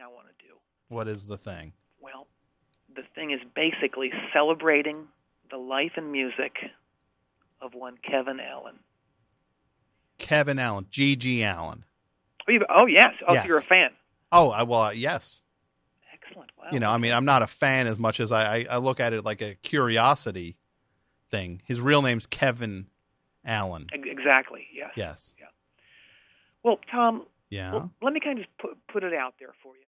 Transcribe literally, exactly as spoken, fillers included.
I want to do. What is the thing? Well, the thing is basically celebrating the life and music of one Kevin Allen. Kevin Allen, G G Allen. Oh, you, oh yes. Oh, yes. so you're a fan. Oh, I, well, yes. Excellent. Wow. You know, okay. I mean, I'm not a fan as much as I, I, I look at it like a curiosity thing. His real name's Kevin Allen. Exactly. Yes. Yes. Yeah. Well, Tom. Yeah. Well, let me kind of put put it out there for you.